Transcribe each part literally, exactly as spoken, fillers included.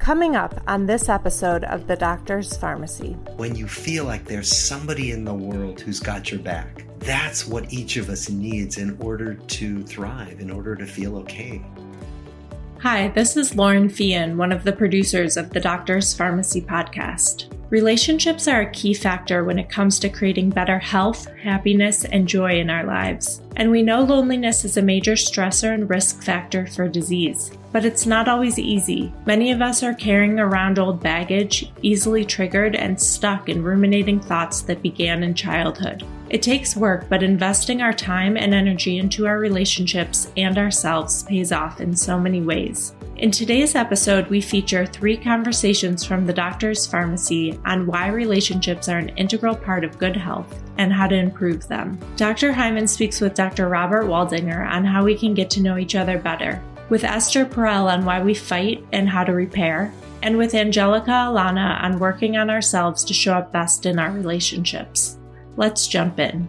Coming up on this episode of The Doctor's Pharmacy. When you feel like there's somebody in the world who's got your back, that's what each of us needs in order to thrive, in order to feel okay. Hi, this is Lauren Fian, one of the producers of the Doctor's Pharmacy podcast. Relationships are a key factor when it comes to creating better health, happiness, and joy in our lives. And we know loneliness is a major stressor and risk factor for disease. But it's not always easy. Many of us are carrying around old baggage, easily triggered and stuck in ruminating thoughts that began in childhood. It takes work, but investing our time and energy into our relationships and ourselves pays off in so many ways. In today's episode, we feature three conversations from the Doctor's Pharmacy on why relationships are an integral part of good health and how to improve them. Doctor Hyman speaks with Doctor Robert Waldinger on how we can get to know each other better, with Esther Perel on why we fight and how to repair, and with Angelica Alana on working on ourselves to show up best in our relationships. Let's jump in.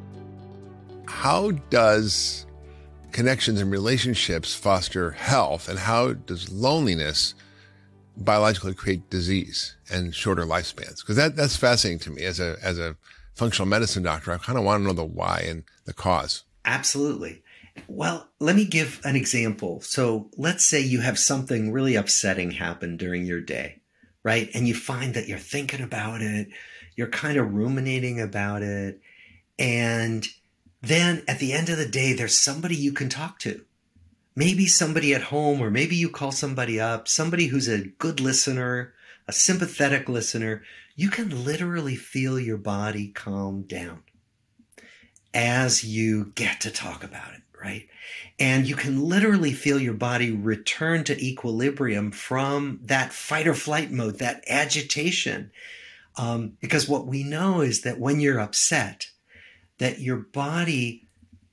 How does connections and relationships foster health, and how does loneliness biologically create disease and shorter lifespans? Because that, that's fascinating to me as a, as a functional medicine doctor. I kind of want to know the why and the cause. Absolutely. Well, let me give an example. So let's say you have something really upsetting happen during your day, right? And you find that you're thinking about it, you're kind of ruminating about it. And then at the end of the day, there's somebody you can talk to. Maybe somebody at home, or maybe you call somebody up, somebody who's a good listener, a sympathetic listener. You can literally feel your body calm down as you get to talk about it. Right? And you can literally feel your body return to equilibrium from that fight or flight mode, that agitation. Um, because what we know is that when you're upset, that your body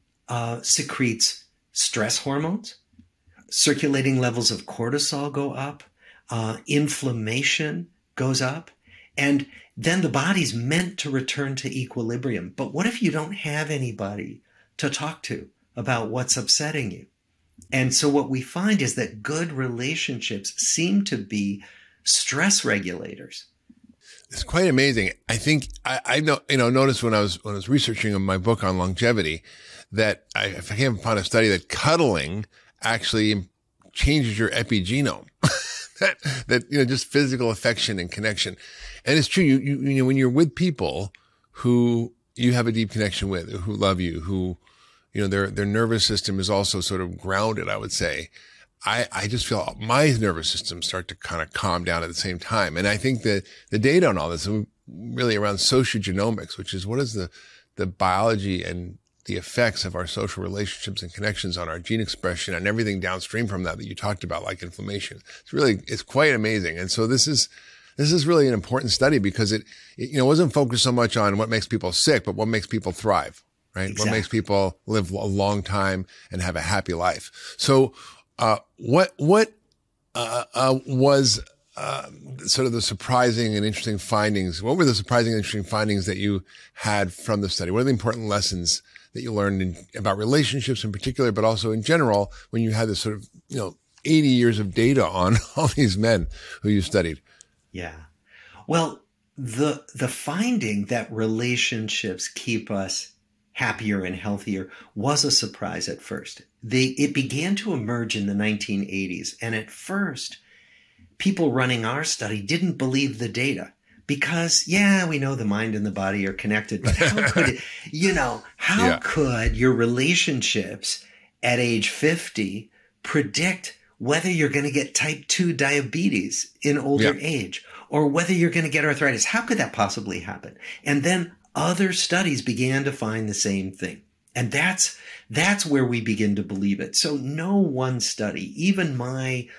uh, secretes stress hormones, circulating levels of cortisol go up, uh, inflammation goes up, and then the body's meant to return to equilibrium. But what if you don't have anybody to talk to about what's upsetting you? And so what we find is that good relationships seem to be stress regulators. It's quite amazing. I think I, I know, you know, noticed when I was, when I was researching my book on longevity that I, I came upon a study that cuddling actually changes your epigenome. that, that, you know, just physical affection and connection. And it's true. You, you, you know, when you're with people who you have a deep connection with, who love you, who, you know, their, their nervous system is also sort of grounded, I would say. I, I just feel my nervous system start to kind of calm down at the same time. And I think that the data on all this is really around sociogenomics, which is what is the, the biology and the effects of our social relationships and connections on our gene expression and everything downstream from that that you talked about, like inflammation. It's really, it's quite amazing. And so this is, this is really an important study because it, it you know, wasn't focused so much on what makes people sick, but what makes people thrive. Right? Exactly. What makes people live a long time and have a happy life. So, uh, what, what, uh, uh, was, uh, sort of the surprising and interesting findings? What were the surprising and interesting findings that you had from the study? What are the important lessons that you learned in, about relationships in particular, but also in general, when you had this sort of, you know, eighty years of data on all these men who you studied? Yeah. Well, the, the finding that relationships keep us happier and healthier was a surprise at first. They, it began to emerge in the nineteen eighties. And at first, people running our study didn't believe the data because, yeah, we know the mind and the body are connected, but how could it, you know, how yeah. could your relationships at age fifty predict whether you're going to get type two diabetes in older yeah. age or whether you're going to get arthritis? How could that possibly happen? And then other studies began to find the same thing. And that's, that's where we begin to believe it. So no one study, even my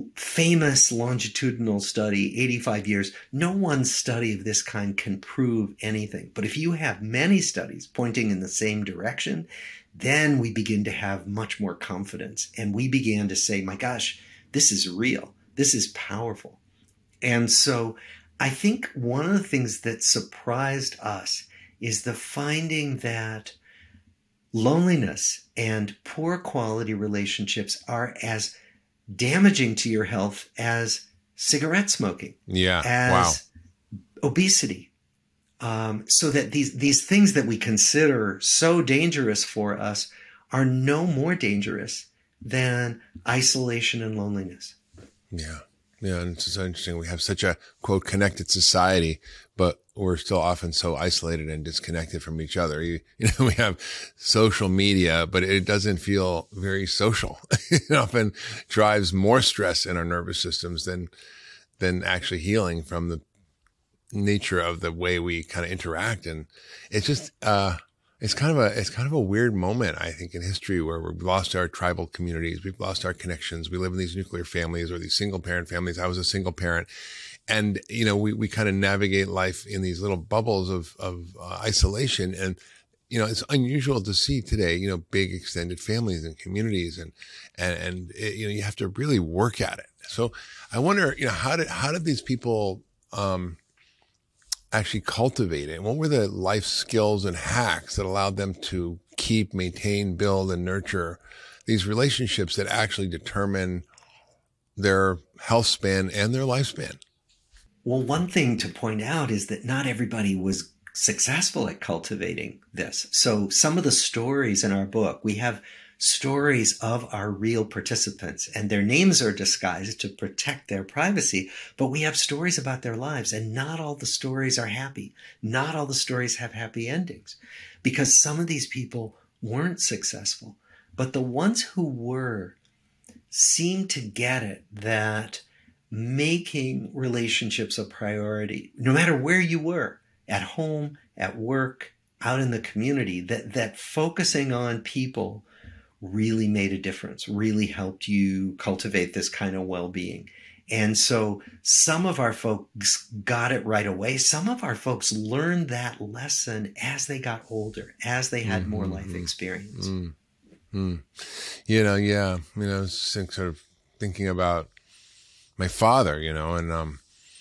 famous longitudinal study, eighty-five years, no one study of this kind can prove anything. But if you have many studies pointing in the same direction, then we begin to have much more confidence. And we began to say, my gosh, this is real. This is powerful. And so I think one of the things that surprised us is the finding that loneliness and poor quality relationships are as damaging to your health as cigarette smoking, Yeah. as Wow. obesity, um, so that these these things that we consider so dangerous for us are no more dangerous than isolation and loneliness. Yeah. Yeah. And it's so interesting. We have such a, quote, connected society, but we're still often so isolated and disconnected from each other. You, you know, we have social media, but it doesn't feel very social. It often drives more stress in our nervous systems than, than actually healing from the nature of the way we kind of interact. And it's just, uh, it's kind of a, it's kind of a weird moment, I think, in history where we've lost our tribal communities. We've lost our connections. We live in these nuclear families or these single parent families. I was a single parent. And, you know, we, we kind of navigate life in these little bubbles of, of uh, isolation. And, you know, it's unusual to see today, you know, big extended families and communities. And, and, and it, you know, you have to really work at it. So I wonder, you know, how did, how did these people, um, actually cultivate it? What were the life skills and hacks that allowed them to keep, maintain, build, and nurture these relationships that actually determine their health span and their lifespan? Well, one thing to point out is that not everybody was successful at cultivating this. So some of the stories in our book, we have stories of our real participants, and their names are disguised to protect their privacy, but we have stories about their lives, and not all the stories are happy. Not all the stories have happy endings, because some of these people weren't successful. But the ones who were seemed to get it, that making relationships a priority, no matter where you were, at home, at work, out in the community, that, that focusing on people really made a difference, really helped you cultivate this kind of well-being. And so some of our folks got it right away. Some of our folks learned that lesson as they got older, as they had mm-hmm. more life experience. Mm-hmm. You know, yeah. You know, sort of thinking about my father, you know, and, um,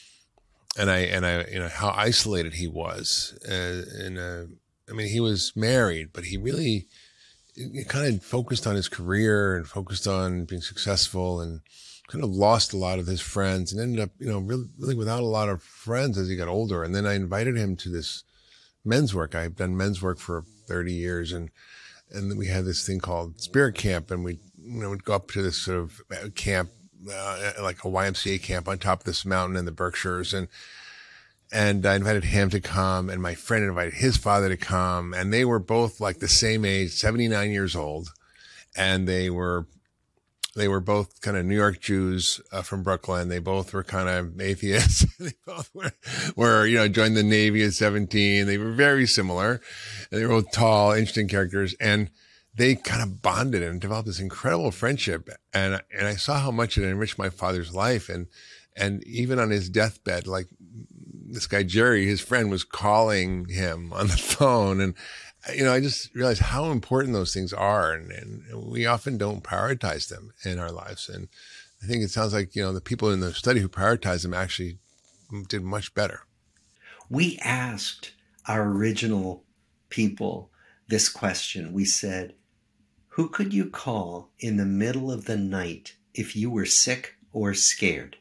and I, and I, you know, how isolated he was. Uh, and, uh, I mean, he was married, but he really, he kind of focused on his career and focused on being successful, and kind of lost a lot of his friends, and ended up, you know, really, really without a lot of friends as he got older. And then I invited him to this men's work. I've done men's work for thirty years, and, and then we had this thing called Spirit Camp, and we, you know, would go up to this sort of camp, uh, like a Y M C A camp on top of this mountain in the Berkshires. And, And I invited him to come, and my friend invited his father to come, and they were both like the same age, seventy-nine years old. And they were, they were both kind of New York Jews uh, from Brooklyn. They both were kind of atheists. They both were, were, you know, joined the Navy at seventeen. They were very similar. And they were both tall, interesting characters. And they kind of bonded and developed this incredible friendship. And, and I saw how much it enriched my father's life. And, and even on his deathbed, like, this guy, Jerry, his friend, was calling him on the phone. And, you know, I just realized how important those things are. And, and we often don't prioritize them in our lives. And I think it sounds like, you know, the people in the study who prioritized them actually did much better. We asked our original people this question. We said, who could you call in the middle of the night if you were sick or scared?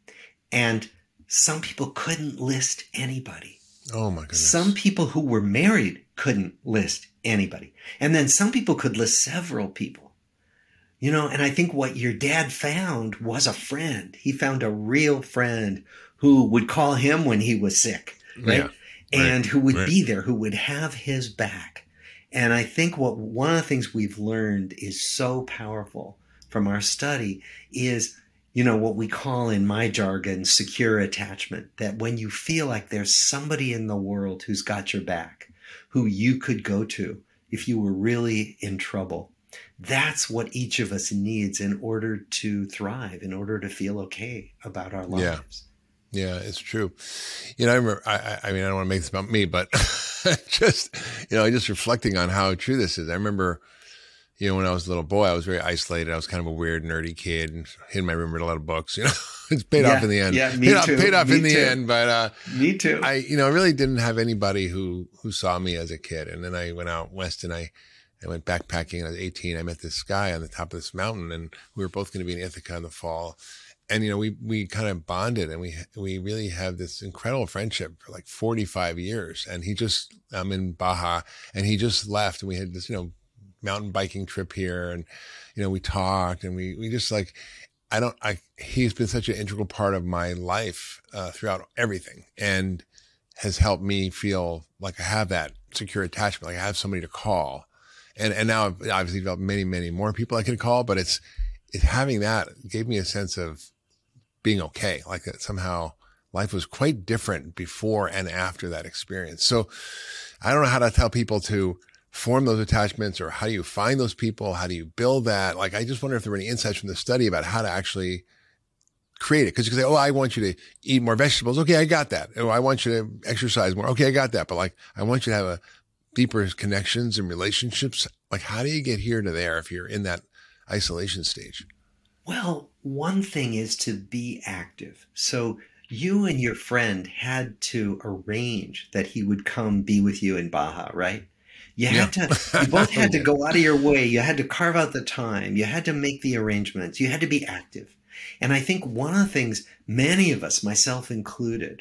And some people couldn't list anybody. Oh my goodness. Some people who were married couldn't list anybody. And then some people could list several people. You know, and I think what your dad found was a friend. He found a real friend who would call him when he was sick, right? Yeah, and right, who would right. be there, who would have his back. And I think what one of the things we've learned is so powerful from our study is, you know, what we call in my jargon, secure attachment, that when you feel like there's somebody in the world who's got your back, who you could go to if you were really in trouble, that's what each of us needs in order to thrive, in order to feel okay about our lives. Yeah, yeah, it's true. You know, I remember, I, I mean, I don't want to make this about me, but just, you know, just reflecting on how true this is. I remember, you know, when I was a little boy, I was very isolated. I was kind of a weird, nerdy kid, and hid in my room, read a lot of books. You know, it's paid yeah, off in the end. Yeah, me paid too. Off, paid off me in the too. end, but uh, me too. I, you know, I really didn't have anybody who who saw me as a kid. And then I went out west, and I, I went backpacking. And I was eighteen. I met this guy on the top of this mountain, and we were both going to be in Ithaca in the fall. and, you know, we, we kind of bonded, and we, we really have this incredible friendship for like forty-five years. And he just, I'm in Baja, and he just left, and we had this, you know, mountain biking trip here, and, you know, we talked, and we, we just like, I don't, I, he's been such an integral part of my life, uh, throughout everything, and has helped me feel like I have that secure attachment, like I have somebody to call. And, and now I've obviously developed many, many more people I can call, but it's, it's having that gave me a sense of being okay. Like that somehow life was quite different before and after that experience. So I don't know how to tell people to form those attachments, or how do you find those people? How do you build that? Like, I just wonder if there were any insights from the study about how to actually create it. Cause you can say, oh, I want you to eat more vegetables. Okay. I got that. Oh, I want you to exercise more. Okay. I got that. But like, I want you to have a deeper connections and relationships. Like, how do you get here to there if you're in that isolation stage? Well, one thing is to be active. So you and your friend had to arrange that he would come be with you in Baja, right? You had yeah. to, you both had to go out of your way. You had to carve out the time. You had to make the arrangements. You had to be active. And I think one of the things many of us, myself included,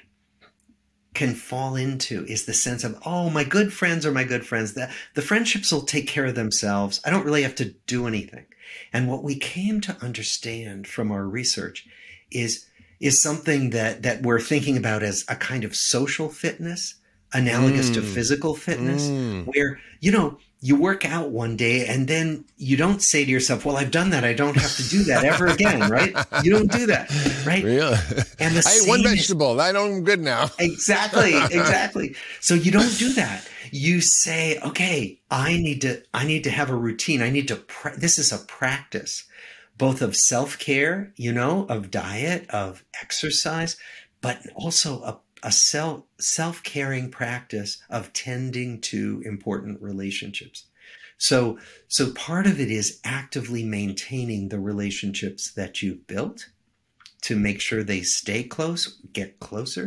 can fall into is the sense of, oh, my good friends are my good friends. The, the friendships will take care of themselves. I don't really have to do anything. And what we came to understand from our research is, is something that, that we're thinking about as a kind of social fitness, analogous mm. to physical fitness, mm. where, you know, you work out one day and then you don't say to yourself, well, I've done that. I don't have to do that ever again, right? You don't do that, right? Really? And the I ate one vegetable. Is, I know I'm good now. Exactly, exactly. So you don't do that. You say, okay, I need to, I need to have a routine. I need to, pra- this is a practice, both of self-care, you know, of diet, of exercise, but also a a self, self-caring practice of tending to important relationships. So, so part of it is actively maintaining the relationships that you've built to make sure they stay close, get closer.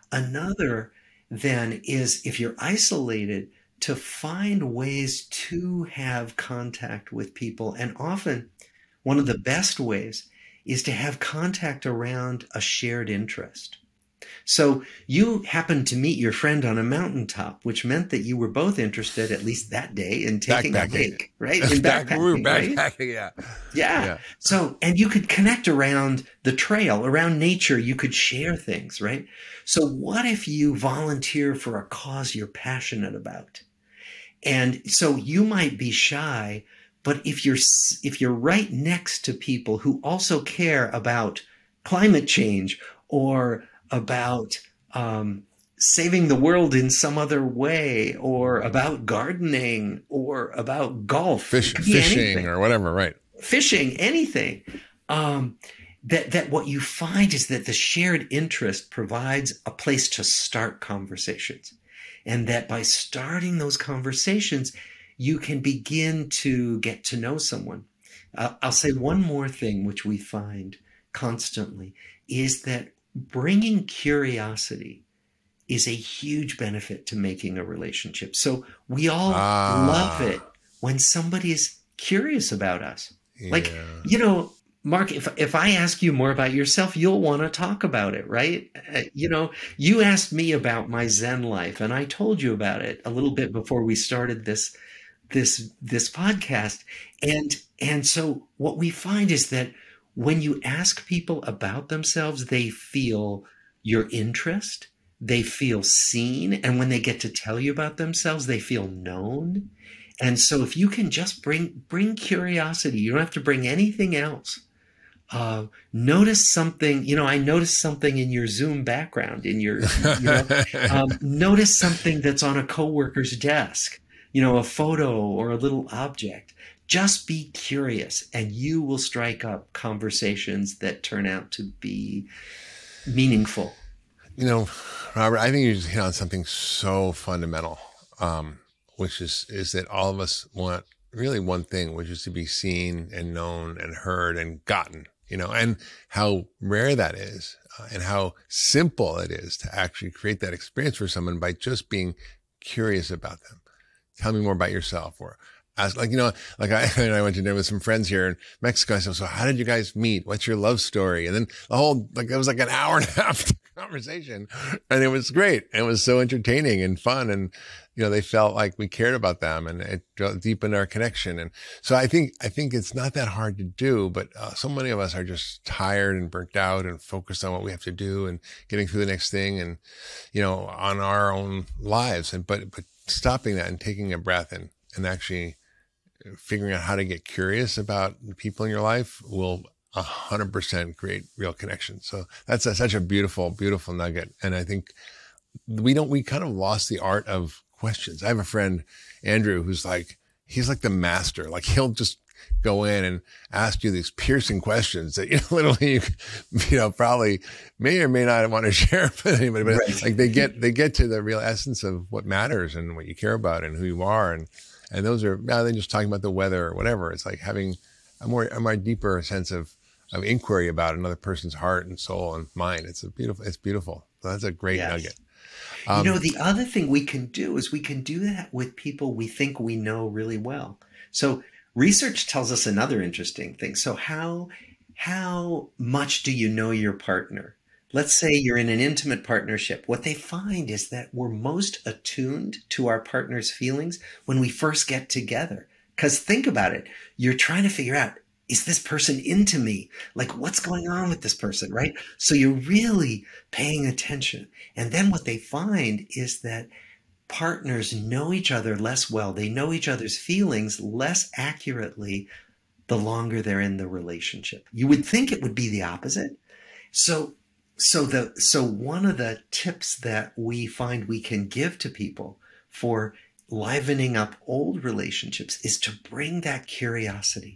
Another then is, if you're isolated, to find ways to have contact with people. And often one of the best ways is to have contact around a shared interest. So you happened to meet your friend on a mountaintop, which meant that you were both interested, at least that day, in taking a hike, right? In backpacking, we were backpacking, right? yeah. yeah. Yeah. So, and you could connect around the trail, around nature. You could share things, right? So what if you volunteer for a cause you're passionate about? And so you might be shy, but if you're, if you're right next to people who also care about climate change, or about um, saving the world in some other way, or about gardening, or about golf, Fish, fishing anything. Or whatever, right? Fishing, anything. Um, that, that what you find is that the shared interest provides a place to start conversations. And that by starting those conversations, you can begin to get to know someone. Uh, I'll say one more thing, which we find constantly, is that bringing curiosity is a huge benefit to making a relationship. So we all ah. love it when somebody is curious about us. Yeah. Like, you know, Mark, if if I ask you more about yourself, you'll want to talk about it, right? Uh, you know, you asked me about my Zen life, and I told you about it a little bit before we started this this this podcast. And and so what we find is that when you ask people about themselves, they feel your interest, they feel seen, and when they get to tell you about themselves, they feel known. And so if you can just bring bring curiosity, you don't have to bring anything else. Uh, notice something, you know, I noticed something in your Zoom background, in your, you know, um, notice something that's on a coworker's desk, you know, a photo or a little object. Just be curious, and you will strike up conversations that turn out to be meaningful. You know, Robert, I think you just hit on something so fundamental, um, which is, is that all of us want really one thing, which is to be seen and known and heard and gotten, you know, and how rare that is, uh, and how simple it is to actually create that experience for someone by just being curious about them. Tell me more about yourself, or ask, like, you know, like I, and I went to dinner with some friends here in Mexico. I said, so how did you guys meet? What's your love story? And then the whole, like, it was like an hour and a half conversation, and it was great. It was so entertaining and fun. And, you know, they felt like we cared about them, and it deepened our connection. And so I think, I think it's not that hard to do, but uh, so many of us are just tired and burnt out and focused on what we have to do and getting through the next thing and, you know, on our own lives. And, but, but stopping that and taking a breath and, and actually figuring out how to get curious about the people in your life will a hundred percent create real connections. So that's a, such a beautiful, beautiful nugget. And I think we don't, we kind of lost the art of questions. I have a friend, Andrew, who's like, he's like the master. Like he'll just go in and ask you these piercing questions that, you know, literally, you, you know, probably may or may not want to share with anybody, but right. like they get, they get to the real essence of what matters and what you care about and who you are. And, and those are, rather than just talking about the weather or whatever, it's like having a more, a more deeper sense of, of inquiry about another person's heart and soul and mind. It's a beautiful, it's beautiful. So that's a great yes. nugget. Um, you know, the other thing we can do is we can do that with people we think we know really well. So research tells us another interesting thing. So how, how much do you know your partner? Let's say you're in an intimate partnership. What they find is that we're most attuned to our partner's feelings when we first get together. Because think about it. You're trying to figure out, is this person into me? Like, what's going on with this person, right? So you're really paying attention. And then what they find is that partners know each other less well. They know each other's feelings less accurately the longer they're in the relationship. You would think it would be the opposite. So, so the, so one of the tips that we find we can give to people for livening up old relationships is to bring that curiosity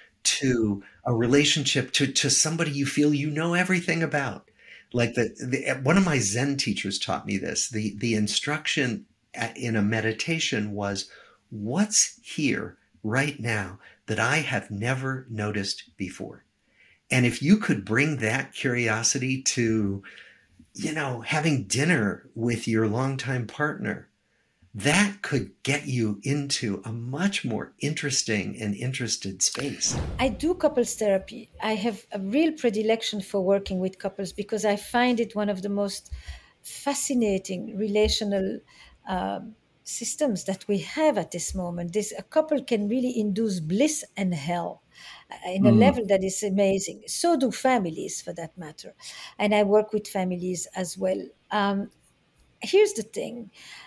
to a relationship, to, to somebody you feel you know everything about. Like the, the one of my Zen teachers taught me this. The, the instruction in a meditation was, what's here right now that I have never noticed before? And if you could bring that curiosity to, you know, having dinner with your longtime partner, that could get you into a much more interesting and interested space. I do couples therapy. I have a real predilection for working with couples because I find it one of the most fascinating relational um, systems that we have at this moment. This a couple can really induce bliss and hell uh, in a mm. level that is amazing. So do families, for that matter. And I work with families as well. Um, here's the thing.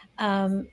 Um,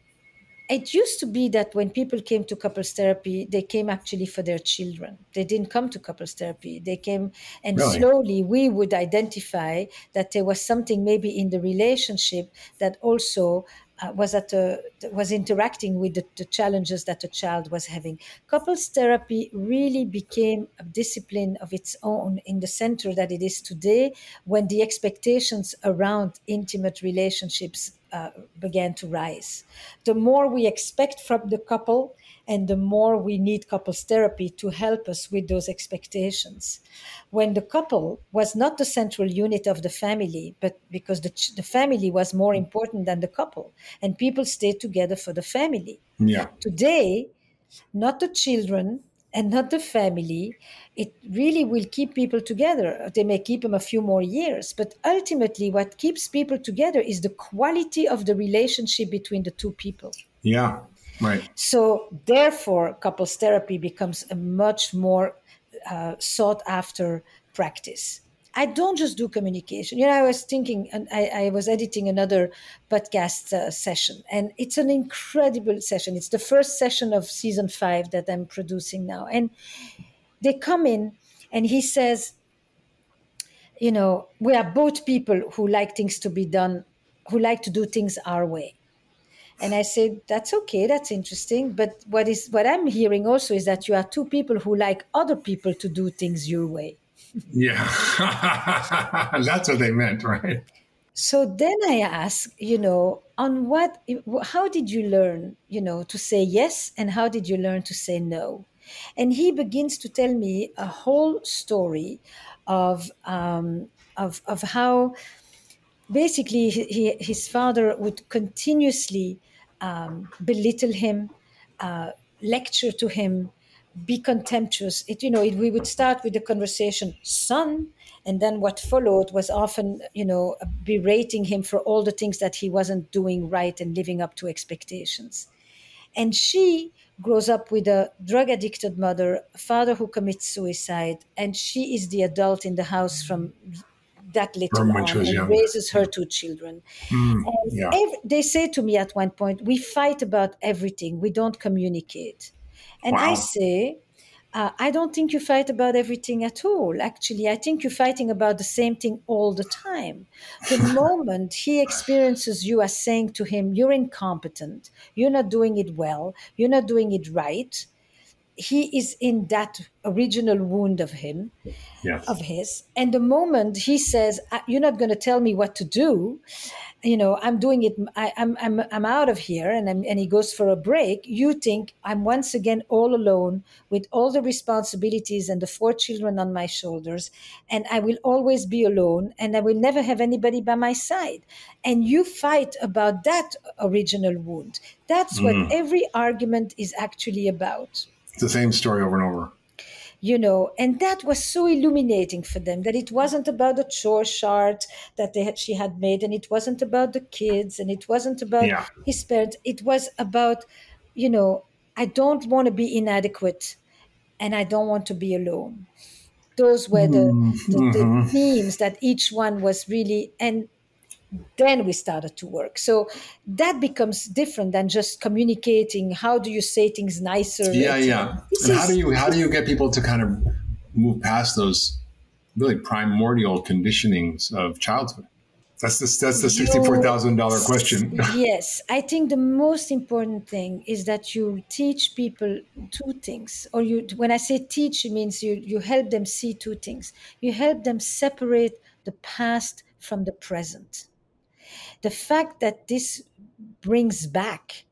It used to be that when people came to couples therapy, they came actually for their children. They didn't come to couples therapy. They came, and really? slowly we would identify that there was something maybe in the relationship that also uh, was at a, was interacting with the, the challenges that the child was having. Couples therapy really became a discipline of its own in the center that it is today, when the expectations around intimate relationships Uh, began to rise. The more we expect from the couple, and the more we need couples therapy to help us with those expectations. When the couple was not the central unit of the family, but because the, the family was more important than the couple, and people stayed together for the family. Yeah. Today, not the children and not the family, it really will keep people together. They may keep them a few more years, but ultimately what keeps people together is the quality of the relationship between the two people. Yeah, right. So therefore, couples therapy becomes a much more uh, sought after practice. I don't just do communication. You know, I was thinking, and I, I was editing another podcast uh, session, and it's an incredible session. It's the first session of season five that I'm producing now. And they come in, and he says, you know, we are both people who like things to be done, who like to do things our way. And I said, that's okay, that's interesting. But what is what I'm hearing also is that you are two people who like other people to do things your way. Yeah, that's what they meant, right? So then I ask, you know, on what, how did you learn, you know, to say yes, and how did you learn to say no? And he begins to tell me a whole story of um, of of how basically he, his father would continuously um, belittle him, uh, lecture to him, be contemptuous. It, you know, it, we would start with the conversation, son, and then what followed was often, you know, berating him for all the things that he wasn't doing right and living up to expectations. And she grows up with a drug-addicted mother, a father who commits suicide, and she is the adult in the house from that little on and young. Raises her two children. Mm, and yeah. every, they say to me at one point, we fight about everything. We don't communicate. And wow. I say, uh, I don't think you fight about everything at all. Actually, I think you're fighting about the same thing all the time. The moment he experiences you as saying to him, you're incompetent, you're not doing it well, you're not doing it right, he is in that original wound of him, yes. of his. And the moment he says, you're not going to tell me what to do, you know, I'm doing it, I, I'm, I'm, I'm out of here, and, I'm, and he goes for a break, you think I'm once again all alone with all the responsibilities and the four children on my shoulders, and I will always be alone, and I will never have anybody by my side. And you fight about that original wound. That's mm. what every argument is actually about. It's the same story over and over. You know, and that was so illuminating for them, that it wasn't about the chore chart that they had, she had made, and it wasn't about the kids, and it wasn't about yeah. his parents. It was about, you know, I don't want to be inadequate, and I don't want to be alone. Those were the, mm-hmm. the, the themes that each one was really, and then we started to work. So that becomes different than just communicating. How do you say things nicer? Yeah, yeah. And is, how do you how do you get people to kind of move past those really primordial conditionings of childhood? That's the that's the sixty-four thousand dollars question. Yes, I think the most important thing is that you teach people two things. Or you, when I say teach, it means you you help them see two things. You help them separate the past from the present. The fact that this brings back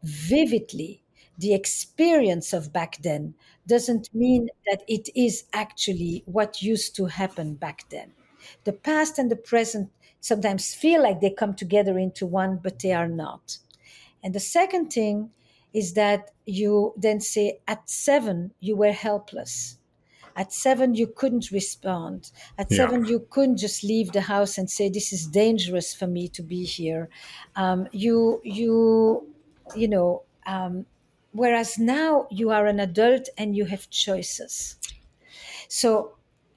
vividly the experience of back then doesn't mean that it is actually what used to happen back then. The past and the present sometimes feel like they come together into one, but they are not. And the second thing is that you then say, at seven, you were helpless. At seven, you couldn't respond. At yeah. seven, you couldn't just leave the house and say, this is dangerous for me to be here. Um, you, you, you know, um, whereas now you are an adult and you have choices. So,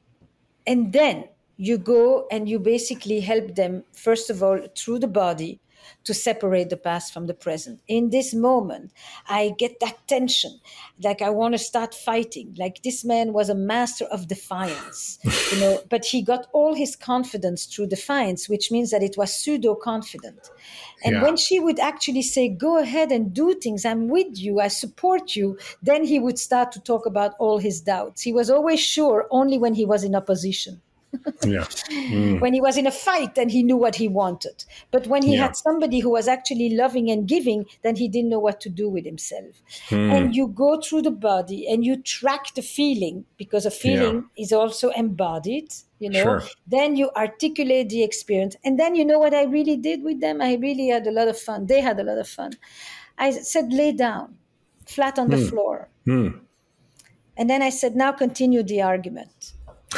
and then you go and you basically help them, first of all, through the body, to separate the past from the present. In this moment, I get that tension, like I want to start fighting. Like this man was a master of defiance, you know, but he got all his confidence through defiance, which means that it was pseudo-confident. And yeah. when she would actually say, go ahead and do things, I'm with you, I support you, then he would start to talk about all his doubts. He was always sure only when he was in opposition. yeah. mm. When he was in a fight, then he knew what he wanted. But when he yeah. had somebody who was actually loving and giving, then he didn't know what to do with himself. Mm. And you go through the body and you track the feeling, because a feeling yeah. is also embodied, you know. Sure. Then you articulate the experience. And then you know what I really did with them? I really had a lot of fun. They had a lot of fun. I said, lay down, flat on mm. the floor. Mm. And then I said, now continue the argument.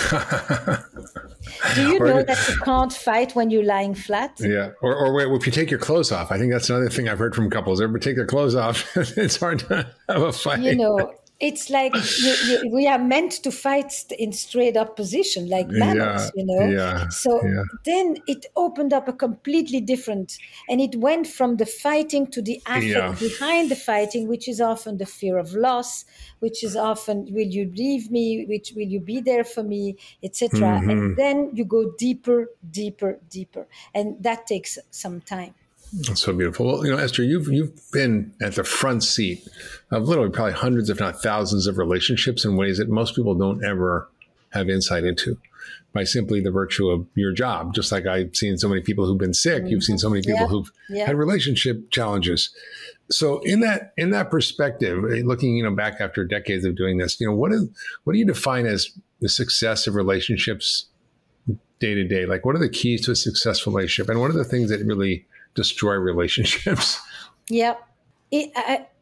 Do you know that you can't fight when you're lying flat? Yeah. Or, or wait, if you take your clothes off, I think that's another thing I've heard from couples. Everybody take their clothes off. It's hard to have a fight. You know, it's like you, you, we are meant to fight in straight up position, like mammals, yeah, you know. Yeah, so yeah. then it opened up a completely different, and it went from the fighting to the affect yeah. behind the fighting, which is often the fear of loss, which is often, will you leave me? Which will you be there for me, et cetera. Mm-hmm. And then you go deeper, deeper, deeper, and that takes some time. That's so beautiful. Well, you know, Esther, you've you've been at the front seat of literally probably hundreds, if not thousands, of relationships in ways that most people don't ever have insight into, by simply the virtue of your job. Just like I've seen so many people who've been sick, mm-hmm. you've seen so many people yeah. who've yeah. had relationship challenges. So, in that in that perspective, looking you know back after decades of doing this, you know, what is what do you define as the success of relationships day to day? Like, what are the keys to a successful relationship, and what are the things that really destroy relationships? Yeah, it, I,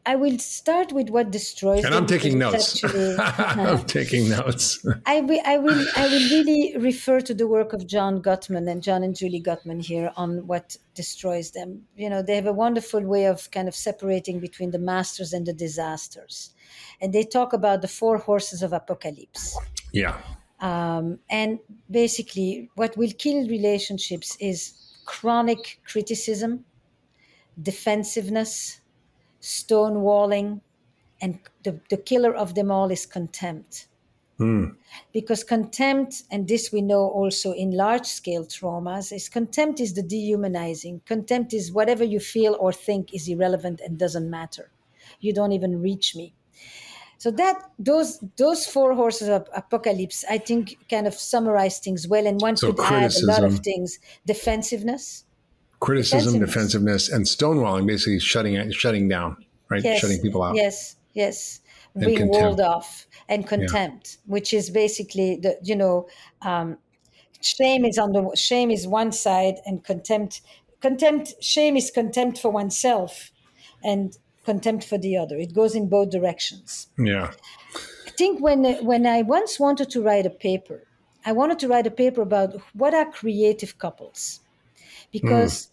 I will start with what destroys and them. I'm taking notes. Actually, I'm taking notes. I will, I will, I will really refer to the work of John Gottman and John and Julie Gottman here on what destroys them. You know, they have a wonderful way of kind of separating between the masters and the disasters. And they talk about the four horses of apocalypse. Yeah. Um, and basically, what will kill relationships is chronic criticism, defensiveness, stonewalling, and the, the killer of them all is contempt. Mm. Because contempt, and this we know also in large-scale traumas, is contempt is the dehumanizing. Contempt is whatever you feel or think is irrelevant and doesn't matter. You don't even reach me. So that those those four horses of apocalypse, I think, kind of summarize things well. And one So could add a lot of criticism. things: defensiveness, Criticism, Defensiveness. defensiveness, and stonewalling, basically shutting shutting down, right? yes, Shutting people out. yes, yes, And being contempt. walled off, and contempt, which is basically the you know, um, shame is on the shame is one side, and contempt, contempt, shame is contempt for oneself, and contempt for the other. It goes in both directions. Yeah. I think when when I once wanted to write a paper, I wanted to write a paper about what are creative couples, because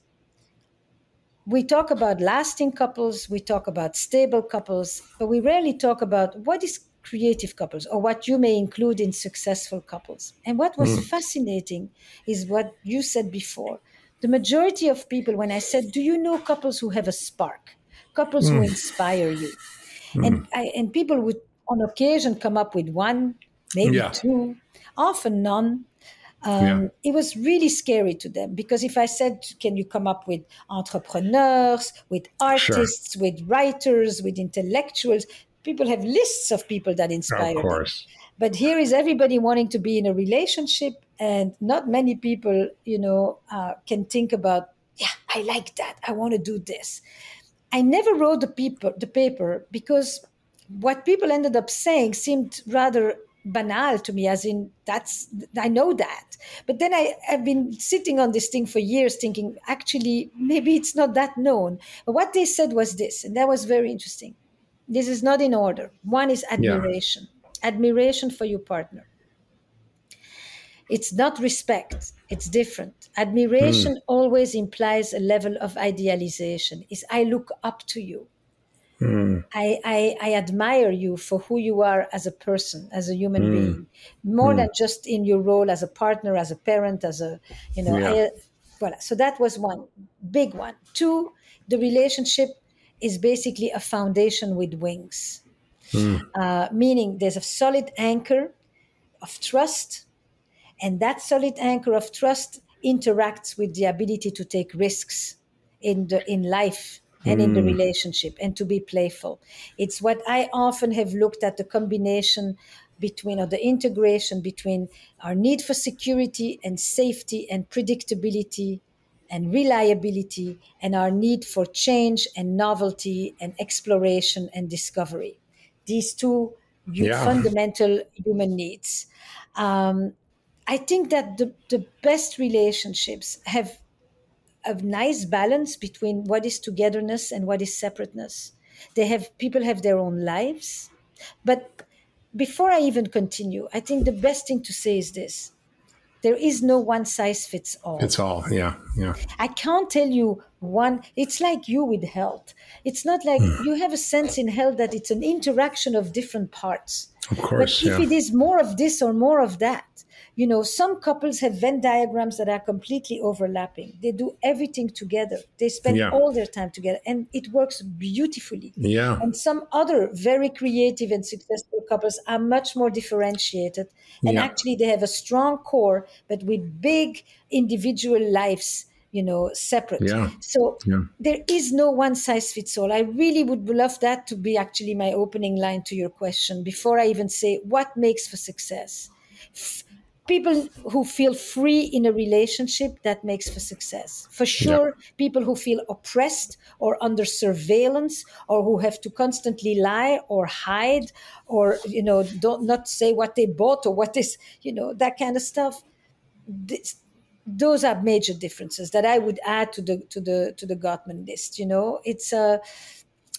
we talk about lasting couples, we talk about stable couples, but we rarely talk about what is creative couples or what you may include in successful couples. And what was fascinating is what you said before. The majority of people, when I said, do you know couples who have a spark, couples who inspire you? And I, and people would on occasion come up with one, maybe Yeah. two, often none. Um, Yeah. It was really scary to them, because if I said, can you come up with entrepreneurs, with artists, with writers, with intellectuals, people have lists of people that inspire Of them. course. But here is everybody wanting to be in a relationship, and not many people, you know, uh, can think about, yeah, I like that. I want to do this. I never wrote the, paper, the paper because what people ended up saying seemed rather banal to me, as in, that's, I know that. But then I have been sitting on this thing for years thinking, actually, maybe it's not that known. But what they said was this, and that was very interesting. This is not in order. One is admiration, admiration for your partner. It's not respect. It's different. Admiration always implies a level of idealization. Is I look up to you. I, I, I admire you for who you are as a person, as a human being, more than just in your role as a partner, as a parent, as a, you know, Yeah. I, voilà. So that was one big one. Two, the relationship is basically a foundation with wings, uh, meaning there's a solid anchor of trust, and that solid anchor of trust interacts with the ability to take risks in the in life and in the relationship, and to be playful. It's what I often have looked at, the combination between, or the integration between, our need for security and safety and predictability and reliability, and our need for change and novelty and exploration and discovery. These two hu- Yeah. fundamental human needs. Um, I think that the, the best relationships have a nice balance between what is togetherness and what is separateness. They have, people have their own lives. But before I even continue, I think the best thing to say is this. There is no one size fits all. It's all. Yeah. Yeah. I can't tell you one. It's like you with health. It's not like you have a sense in health that it's an interaction of different parts. Of course. But if Yeah. it is more of this or more of that, you know, some couples have Venn diagrams that are completely overlapping. They do everything together. They spend Yeah. all their time together, and it works beautifully. Yeah. And some other very creative and successful couples are much more differentiated. And Yeah. actually, they have a strong core, but with big individual lives, you know, separate. Yeah. So Yeah. there is no one size fits all. I really would love that to be actually my opening line to your question before I even say what makes for success. F- People who feel free in a relationship, that makes for success. For sure, people who feel oppressed or under surveillance, or who have to constantly lie or hide, or, you know, don't not say what they bought or what is, you know, that kind of stuff. This, those are major differences that I would add to the to the to the Gottman list. You know, it's a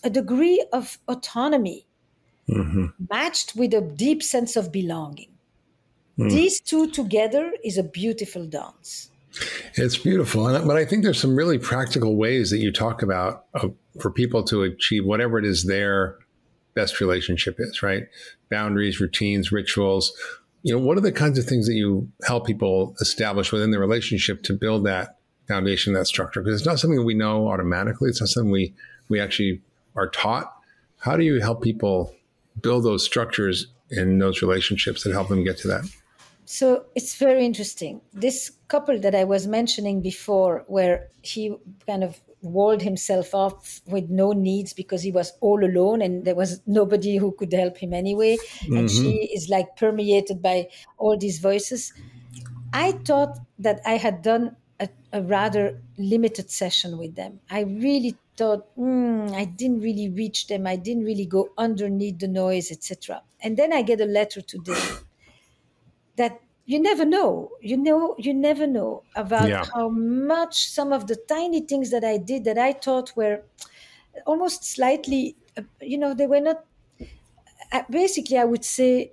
a degree of autonomy Mm-hmm. matched with a deep sense of belonging. Mm. These two together is a beautiful dance. It's beautiful. And, but I think there's some really practical ways that you talk about uh, for people to achieve whatever it is their best relationship is, right? Boundaries, routines, rituals. You know, what are the kinds of things that you help people establish within their relationship to build that foundation, that structure? Because it's not something that we know automatically. It's not something we, we actually are taught. How do you help people build those structures in those relationships that help them get to that? So it's very interesting. This couple that I was mentioning before, where he kind of walled himself off with no needs because he was all alone and there was nobody who could help him anyway. Mm-hmm. And she is like permeated by all these voices. I thought that I had done a, a rather limited session with them. I really thought, mm, I didn't really reach them. I didn't really go underneath the noise, et cetera. And then I get a letter today that you never know, you know, you never know about yeah. how much some of the tiny things that I did that I thought were almost slightly, you know, they were not, basically I would say,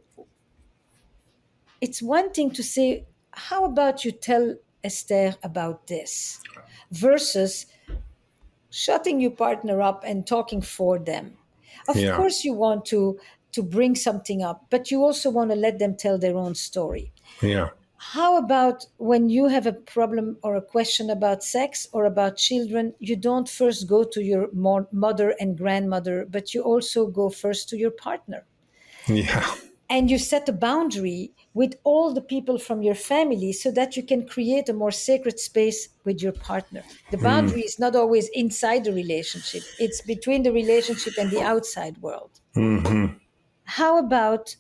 it's one thing to say, how about you tell Esther about this versus shutting your partner up and talking for them. Of yeah. course you want to to bring something up, but you also want to let them tell their own story. Yeah. How about when you have a problem or a question about sex or about children, you don't first go to your mo- mother and grandmother, but you also go first to your partner. Yeah. And you set a boundary with all the people from your family so that you can create a more sacred space with your partner. The boundary mm. is not always inside the relationship. It's between the relationship and the outside world. Mm-hmm. How about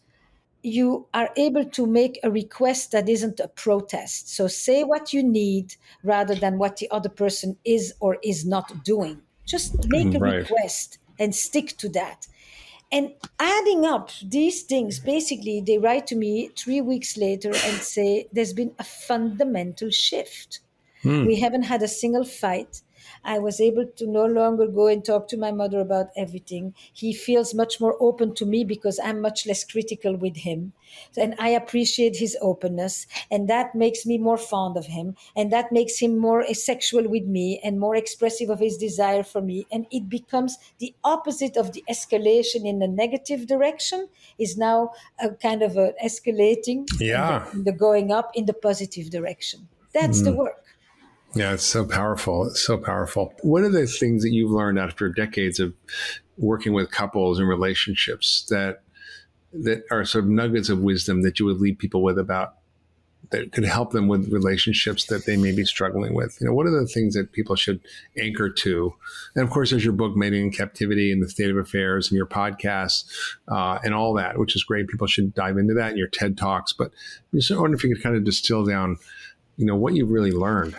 you are able to make a request that isn't a protest? So say what you need rather than what the other person is or is not doing. Just make a right. request and stick to that. And adding up these things, basically, they write to me three weeks later and say, there's been a fundamental shift. Hmm. We haven't had a single fight. I was able to no longer go and talk to my mother about everything. He feels much more open to me because I'm much less critical with him. And I appreciate his openness. And that makes me more fond of him. And that makes him more sexual with me and more expressive of his desire for me. And it becomes the opposite of the escalation in the negative direction is now a kind of an escalating, yeah. and the, the going up in the positive direction. That's mm. the work. Yeah, it's so powerful. It's so powerful. What are the things that you've learned after decades of working with couples and relationships that that are sort of nuggets of wisdom that you would leave people with about that could help them with relationships that they may be struggling with? You know, what are the things that people should anchor to? And of course, there's your book, Mating in Captivity, and the State of Affairs, and your podcasts, uh, and all that, which is great. People should dive into that, and your TED Talks. But I just wonder if you could kind of distill down, you know, what you've really learned.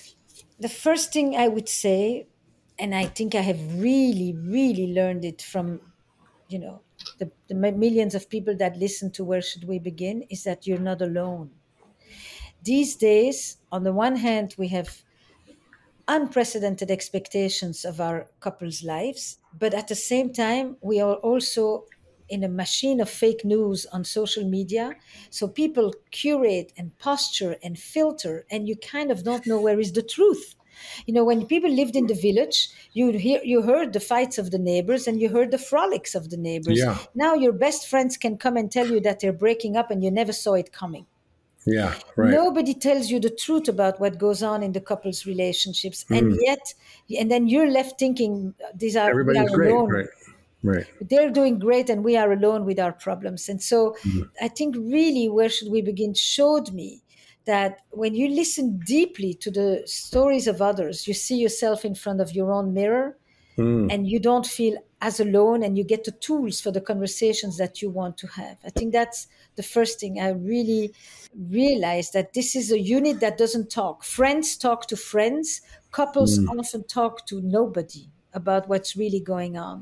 The first thing I would say, and I think I have really, really learned it from, you know, the, the millions of people that listen to Where Should We Begin, is that you're not alone. These days, on the one hand, we have unprecedented expectations of our couples' lives, but at the same time, we are also in a machine of fake news on social media. So people curate and posture and filter, and you kind of don't know where is the truth. You know, when people lived in the village, you hear, you heard the fights of the neighbors and you heard the frolics of the neighbors. Yeah. Now your best friends can come and tell you that they're breaking up and you never saw it coming. Yeah, right. Nobody tells you the truth about what goes on in the couple's relationships. Mm. And yet, and then you're left thinking, these are, everybody's we are great, alone. right? Right. They're doing great and we are alone with our problems. And so mm-hmm. I think really Where Should We Begin showed me that when you listen deeply to the stories of others, you see yourself in front of your own mirror mm. and you don't feel as alone and you get the tools for the conversations that you want to have. I think that's the first thing I really realized, that this is a unit that doesn't talk. Friends talk to friends. Couples mm. often talk to nobody about what's really going on.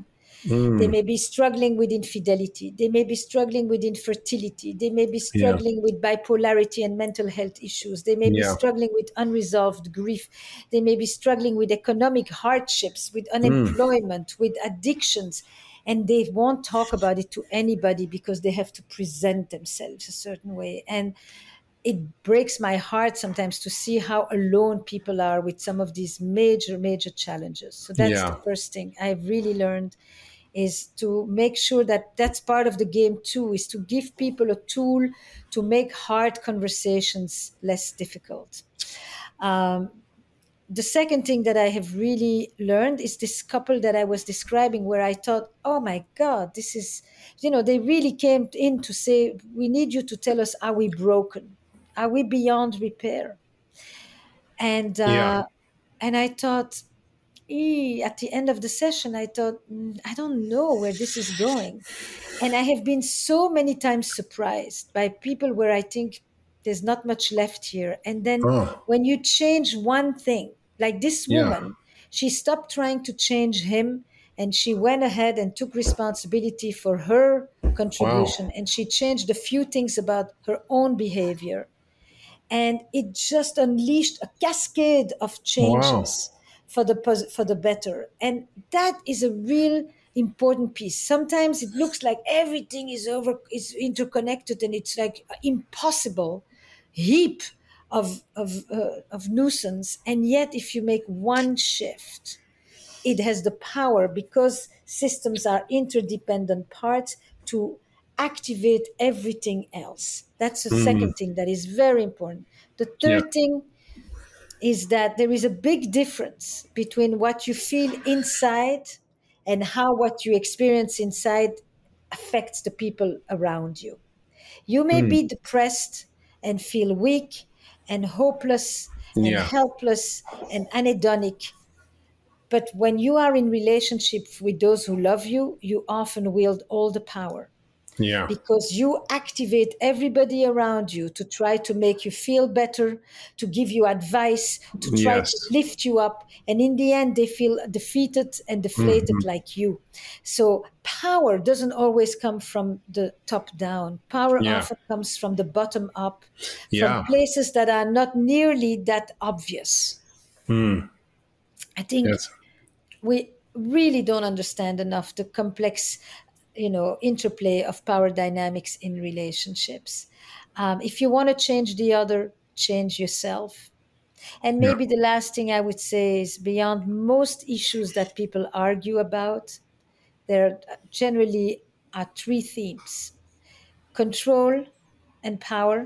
Mm. They may be struggling with infidelity. They may be struggling with infertility. They may be struggling yeah. with bipolarity and mental health issues. They may yeah. be struggling with unresolved grief. They may be struggling with economic hardships, with unemployment, mm. with addictions. And they won't talk about it to anybody because they have to present themselves a certain way. And it breaks my heart sometimes to see how alone people are with some of these major, major challenges. So that's yeah. the first thing I've really learned, is to make sure that that's part of the game too, is to give people a tool to make hard conversations less difficult. Um, the second thing that I have really learned is this couple that I was describing, where I thought, oh my God, this is, you know, they really came in to say, we need you to tell us, are we broken? Are we beyond repair? And uh, yeah. and I thought, e, at the end of the session, I thought, mm, I don't know where this is going. And I have been so many times surprised by people where I think there's not much left here. And then oh. when you change one thing, like this woman, yeah. she stopped trying to change him, and she went ahead and took responsibility for her contribution. Wow. And she changed a few things about her own behavior. And it just unleashed a cascade of changes wow. for the for the better. And that is a real important piece. Sometimes it looks like everything is over, is interconnected, and it's like impossible heap of of uh, of nuisance. And yet, if you make one shift, it has the power, because systems are interdependent parts, to activate everything else. That's the mm. second thing that is very important. The third yeah. thing is that there is a big difference between what you feel inside and how what you experience inside affects the people around you. You may mm. be depressed and feel weak and hopeless and yeah. helpless and anhedonic. But when you are in relationship with those who love you, you often wield all the power. Yeah. Because you activate everybody around you to try to make you feel better, to give you advice, to try yes. to lift you up. And in the end, they feel defeated and deflated mm-hmm. like you. So power doesn't always come from the top down. Power yeah. often comes from the bottom up, yeah. from places that are not nearly that obvious. Mm. I think yes. we really don't understand enough the complex, you know, interplay of power dynamics in relationships. Um, if you want to change the other, change yourself. And maybe yeah. the last thing I would say is, beyond most issues that people argue about, there generally are three themes: control and power,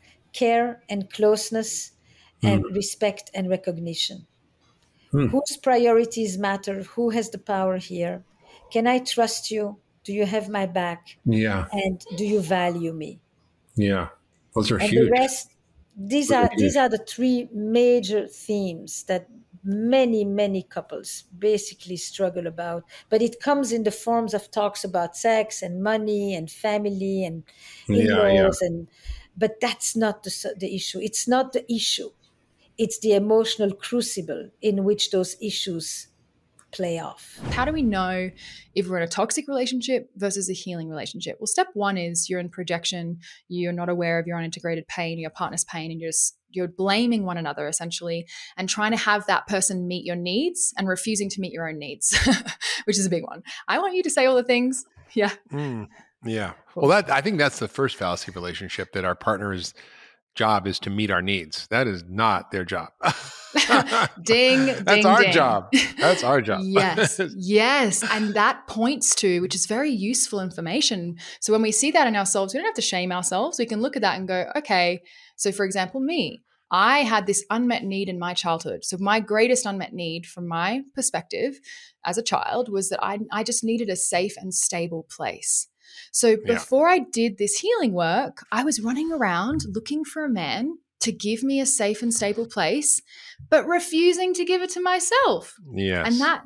care and closeness, mm. and respect and recognition. Mm. Whose priorities matter? Who has the power here? Can I trust you? Do you have my back? Yeah. And do you value me? Yeah. Those are and huge. The rest, these those are, are these are the three major themes that many, many couples basically struggle about. But it comes in the forms of talks about sex and money and family and in-laws. Yeah, yeah. and but that's not the, the issue. It's not the issue. It's the emotional crucible in which those issues play off. How do we know if we're in a toxic relationship versus a healing relationship? Well, step one is you're in projection. You're not aware of your unintegrated pain, your partner's pain, and you're just, you're blaming one another essentially, and trying to have that person meet your needs and refusing to meet your own needs, which is a big one. I want you to say all the things. Yeah. Mm, yeah. Well, that I think that's the first fallacy of relationship, that our partner's job is to meet our needs. That is not their job. ding, That's ding, our ding. job. That's our job. Yes. Yes. And that points to, which is very useful information. So when we see that in ourselves, we don't have to shame ourselves. We can look at that and go, okay, so for example, me, I had this unmet need in my childhood. So my greatest unmet need from my perspective as a child was that I, I just needed a safe and stable place. So before yeah. I did this healing work, I was running around looking for a man to give me a safe and stable place, but refusing to give it to myself. Yes. And that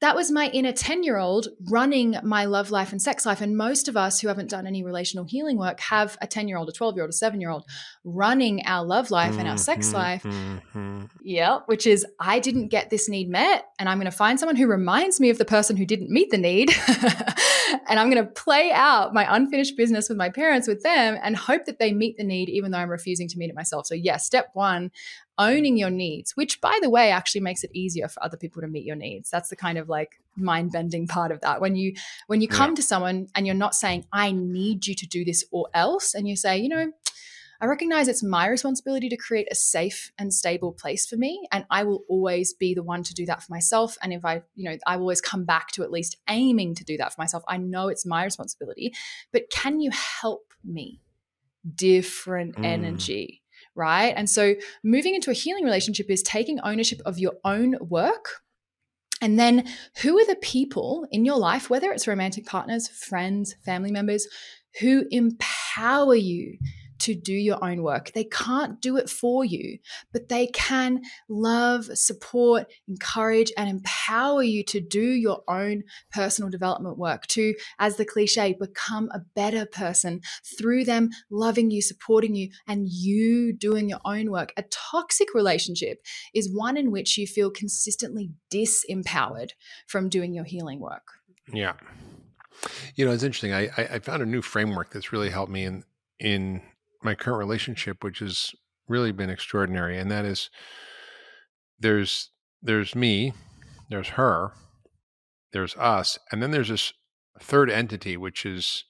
that was my inner ten-year-old running my love life and sex life. And most of us who haven't done any relational healing work have a ten-year-old, a twelve-year-old, a seven-year-old running our love life mm-hmm, and our sex life. Mm-hmm. Yeah, which is, I didn't get this need met, and I'm going to find someone who reminds me of the person who didn't meet the need. And I'm going to play out my unfinished business with my parents, with them, and hope that they meet the need, even though I'm refusing to meet it myself. So yes, step one, owning your needs, which, by the way, actually makes it easier for other people to meet your needs. That's the kind of like mind-bending part of that. When you when you come yeah. to someone and you're not saying, I need you to do this or else, and you say, you know, I recognize it's my responsibility to create a safe and stable place for me, and I will always be the one to do that for myself. And if I, you know, I will always come back to at least aiming to do that for myself. I know it's my responsibility, but can you help me? Different mm. energy. Right? And so moving into a healing relationship is taking ownership of your own work. And then who are the people in your life, whether it's romantic partners, friends, family members, who empower you to do your own work? They can't do it for you, but they can love, support, encourage, and empower you to do your own personal development work, to, as the cliche, become a better person through them loving you, supporting you, and you doing your own work. A toxic relationship is one in which you feel consistently disempowered from doing your healing work. Yeah. You know, it's interesting. I, I found a new framework that's really helped me in, in, my current relationship, which has really been extraordinary. And that is, there's, there's me, there's her, there's us. And then there's this third entity, which is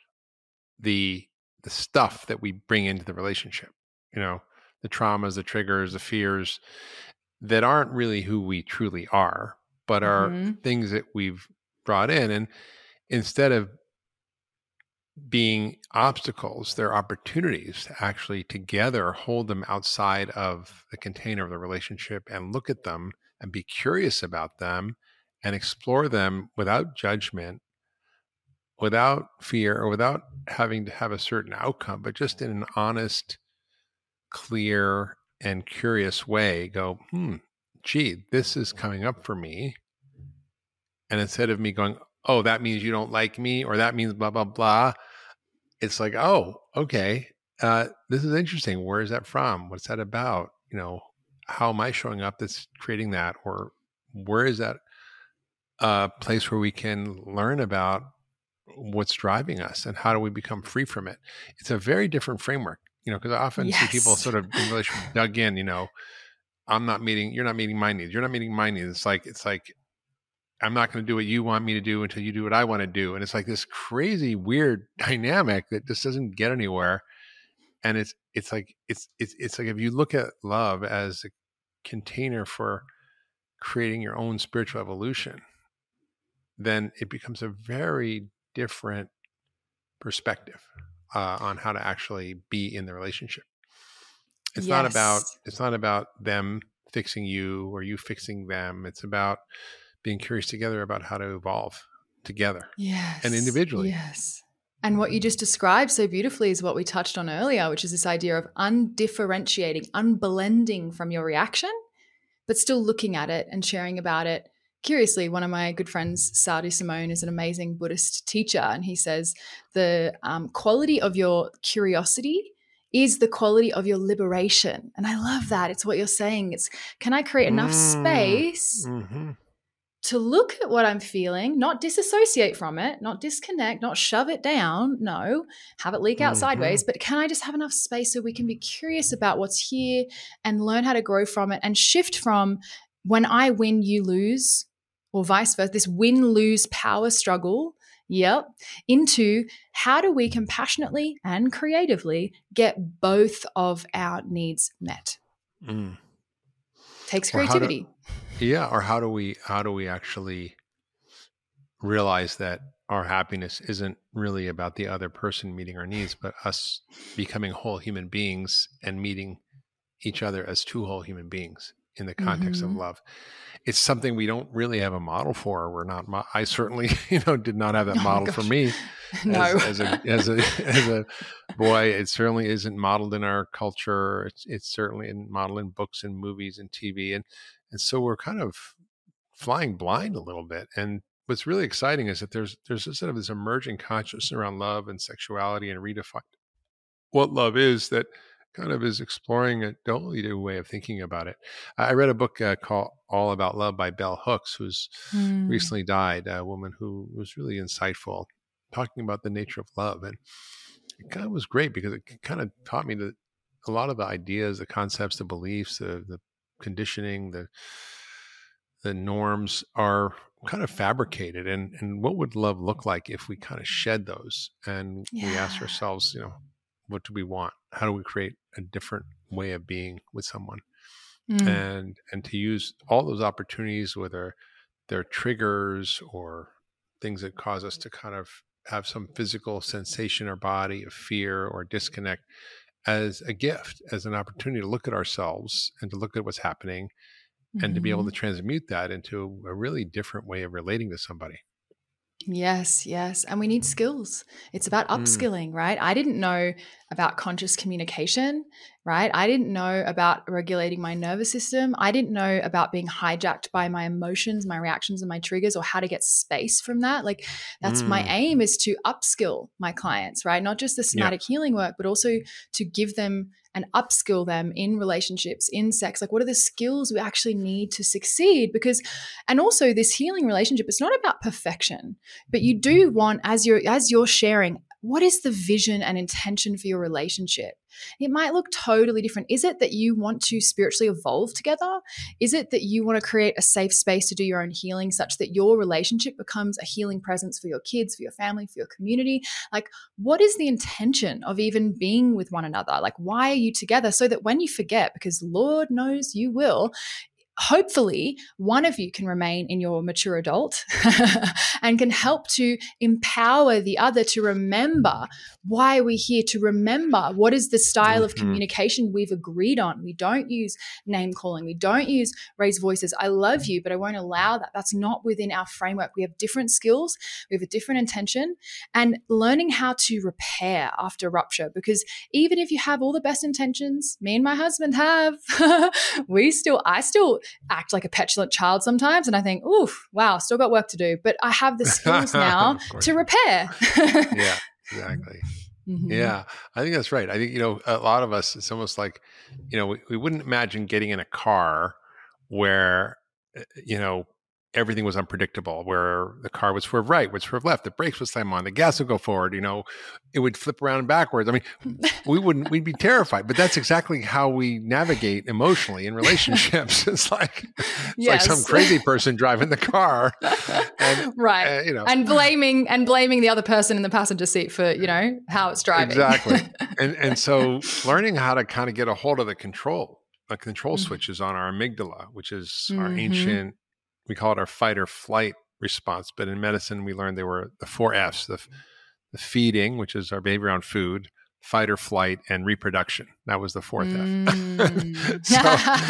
the, the stuff that we bring into the relationship, you know, the traumas, the triggers, the fears that aren't really who we truly are, but are mm-hmm. things that we've brought in. And instead of being obstacles, they're opportunities to actually together hold them outside of the container of the relationship and look at them and be curious about them and explore them without judgment, without fear, or without having to have a certain outcome, but just in an honest, clear, and curious way. Go, hmm, gee, this is coming up for me. And instead of me going, oh, that means you don't like me, or that means blah, blah, blah. It's like, oh, okay, uh, this is interesting. Where is that from? What's that about? You know, how am I showing up that's creating that? Or where is that uh, place where we can learn about what's driving us and how do we become free from it? It's a very different framework, you know, because I often yes. see people sort of in relation dug in, you know, I'm not meeting, you're not meeting my needs. You're not meeting my needs. It's like, it's like, I'm not going to do what you want me to do until you do what I want to do. And it's like this crazy, weird dynamic that just doesn't get anywhere. And it's, it's like, it's, it's, it's like, if you look at love as a container for creating your own spiritual evolution, then it becomes a very different perspective uh, on how to actually be in the relationship. It's yes. not about, it's not about them fixing you or you fixing them. It's about being curious together about how to evolve together yes. and individually. Yes. And what you just described so beautifully is what we touched on earlier, which is this idea of undifferentiating, unblending from your reaction, but still looking at it and sharing about it. Curiously, one of my good friends, Sadhu Simone, is an amazing Buddhist teacher, and he says the um, quality of your curiosity is the quality of your liberation. And I love that. It's what you're saying. It's, can I create enough mm. space mm-hmm. to look at what I'm feeling, not disassociate from it, not disconnect, not shove it down, no, have it leak out mm-hmm. sideways, but can I just have enough space so we can be curious about what's here and learn how to grow from it and shift from when I win, you lose, or vice versa, this win-lose power struggle, yep, into how do we compassionately and creatively get both of our needs met? Mm. Takes creativity. Yeah, or how do we how do we actually realize that our happiness isn't really about the other person meeting our needs, but us becoming whole human beings and meeting each other as two whole human beings in the context mm-hmm. of love. It's something we don't really have a model for. We're not. Mo- I certainly, you know, did not have that oh model for me. No, as, as a as a as a boy, it certainly isn't modeled in our culture. It's it's certainly in, modeled in books and movies and T V, and and so we're kind of flying blind a little bit. And what's really exciting is that there's there's this sort of this emerging consciousness around love and sexuality and redefine what love is that kind of is exploring a totally new way of thinking about it. I read a book uh, called All About Love by Bell Hooks, who's Mm. recently died, a woman who was really insightful, talking about the nature of love. And it kind of was great because it kind of taught me that a lot of the ideas, the concepts, the beliefs, the, the conditioning, the the norms are kind of fabricated. And, and what would love look like if we kind of shed those and we ask Yeah. ourselves, you know, what do we want? How do we create a different way of being with someone? Mm. And and to use all those opportunities, whether they're triggers or things that cause us to kind of have some physical sensation in our body of fear or disconnect, as a gift, as an opportunity to look at ourselves and to look at what's happening and to be able Mhm. to transmute that into a really different way of relating to somebody. Yes, yes. And we need skills. It's about Mm. upskilling, right? I didn't know about conscious communication, right? I didn't know about regulating my nervous system. I didn't know about being hijacked by my emotions, my reactions, and my triggers, or how to get space from that. Like, that's my Mm. aim, is to upskill my clients, right? Not just the Yeah. somatic healing work, but also to give them and upskill them in relationships, in sex. Like, what are the skills we actually need to succeed? Because, and also this healing relationship, it's not about perfection, but you do want, as you're as you're sharing, what is the vision and intention for your relationship? It might look totally different. Is it that you want to spiritually evolve together? Is it that you want to create a safe space to do your own healing, such that your relationship becomes a healing presence for your kids, for your family, for your community? Like, what is the intention of even being with one another? Like, why are you together? So that when you forget, because Lord knows you will, hopefully one of you can remain in your mature adult and can help to empower the other to remember why we're here, to remember what is the style of Mhm. communication we've agreed on. We don't use name calling. We don't use raised voices. I love you, but I won't allow that. That's not within our framework. We have different skills. We have a different intention, and learning how to repair after rupture, because even if you have all the best intentions, me and my husband have, we still, I still act like a petulant child sometimes. And I think, oof, wow, still got work to do. But I have the skills now Of course. to repair. Yeah, exactly. Mhm. Yeah, I think that's right. I think, you know, a lot of us, it's almost like, you know, we, we wouldn't imagine getting in a car where, uh, you know, everything was unpredictable, where the car would swerve right, would swerve left, the brakes would slam on, the gas would go forward, you know, it would flip around and backwards. I mean, we wouldn't, we'd be terrified, but that's exactly how we navigate emotionally in relationships. It's like, it's Yes. like some crazy person driving the car. And, Right. uh, you know, And blaming and blaming the other person in the passenger seat for, you know, how it's driving. exactly. And and so learning how to kind of get a hold of the control, the control Mhm. switches on our amygdala, which is our Mhm. ancient, we call it our fight or flight response. But in medicine, we learned they were the four F's, the, the feeding, which is our behavior around food, fight or flight, and reproduction. That was the fourth Mm. F. So-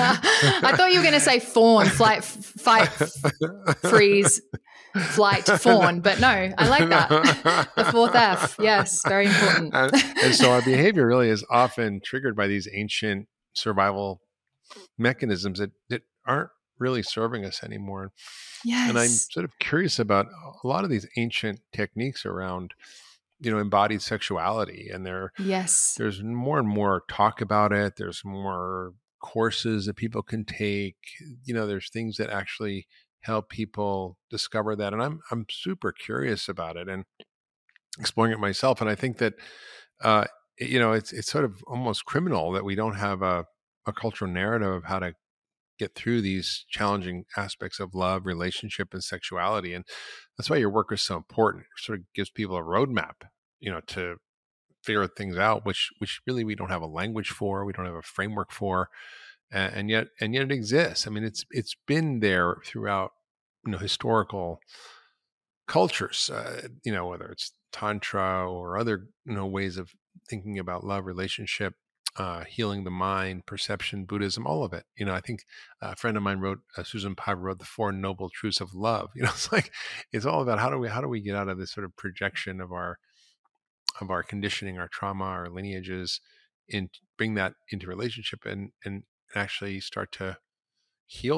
I thought you were going to say fawn, flight, f- fight, freeze, flight, fawn. But no, I like that. The fourth F. Yes, very important. and, and so our behavior really is often triggered by these ancient survival mechanisms that, that aren't really serving us anymore. Yes. And I'm sort of curious about a lot of these ancient techniques around, you know, embodied sexuality. And there, yes. there's more and more talk about it. There's more courses that people can take. You know, there's things that actually help people discover that. And I'm I'm super curious about it and exploring it myself. And I think that, uh, you know, it's it's sort of almost criminal that we don't have a, a cultural narrative of how to get through these challenging aspects of love, relationship, and sexuality. And that's why your work is so important. It sort of gives people a roadmap, you know, to figure things out, which which really we don't have a language for, we don't have a framework for, and, and yet and yet it exists. I mean, it's it's been there throughout, you know, historical cultures. Uh, you know, whether it's tantra or other, you know, ways of thinking about love, relationship, uh, healing the mind, perception, Buddhism, all of it. You know, I think a friend of mine wrote, uh, Susan Piver wrote The Four Noble Truths of Love. You know, it's like, it's all about how do we, how do we get out of this sort of projection of our, of our conditioning, our trauma, our lineages, and bring that into relationship and, and actually start to heal that,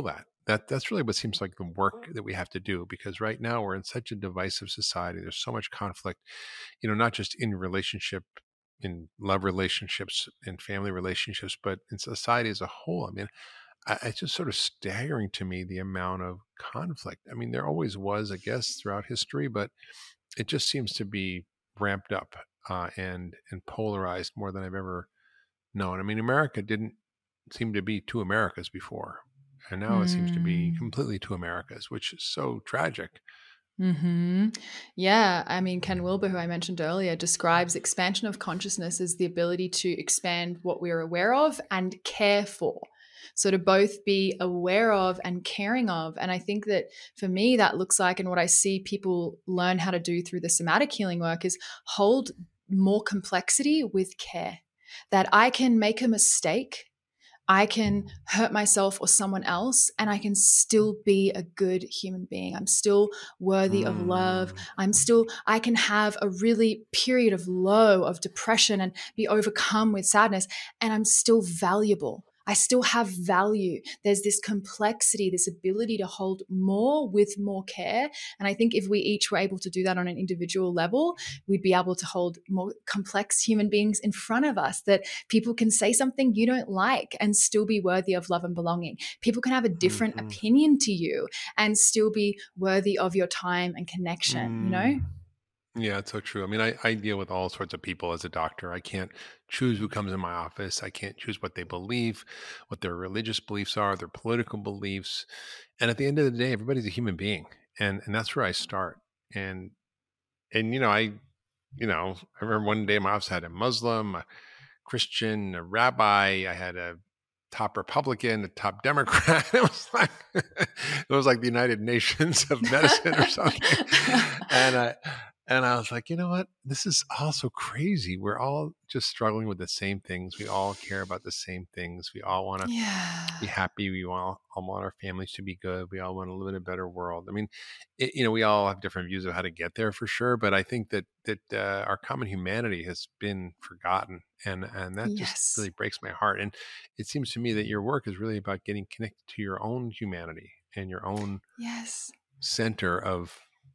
that that's really what seems like the work that we have to do, because right now we're in such a divisive society. There's so much conflict, you know, not just in relationship, in love relationships, in family relationships, but in society as a whole. I mean, I, it's just sort of staggering to me the amount of conflict. I mean, there always was, I guess, throughout history, but it just seems to be ramped up uh, and and polarized more than I've ever known. I mean, America didn't seem to be two Americas before, and now mm. it seems to be completely two Americas, which is so tragic. Mm-hmm. Yeah. I mean, Ken Wilber, who I mentioned earlier, describes expansion of consciousness as the ability to expand what we're aware of and care for. So to both be aware of and caring of. And I think that for me, that looks like, and what I see people learn how to do through the somatic healing work is hold more complexity with care. That I can make a mistake, I can hurt myself or someone else, and I can still be a good human being. I'm still worthy mm. of love. I'm still, I can have a really period of low of depression and be overcome with sadness, and I'm still valuable. I still have value. There's this complexity, this ability to hold more with more care. And I think if we each were able to do that on an individual level, we'd be able to hold more complex human beings in front of us, that people can say something you don't like and still be worthy of love and belonging. People can have a different mm-hmm. opinion to you and still be worthy of your time and connection, mm. you know? Yeah, it's so true. I mean, I, I deal with all sorts of people as a doctor. I can't choose who comes in my office. I can't choose what they believe, what their religious beliefs are, their political beliefs. And at the end of the day, everybody's a human being. And and that's where I start. And, and you know, I, you know, I remember one day in my office I had a Muslim, a Christian, a rabbi. I had a top Republican, a top Democrat. It was like, it was like the United Nations of medicine or something. And I, And I was like, you know what? This is all so crazy. We're all just struggling with the same things. We all care about the same things. We all want to yeah. be happy. We all, all want our families to be good. We all want to live in a better world. I mean, it, you know, we all have different views of how to get there for sure. But I think that that uh, our common humanity has been forgotten. And, and that yes. just really breaks my heart. And it seems to me that your work is really about getting connected to your own humanity and your own yes. center of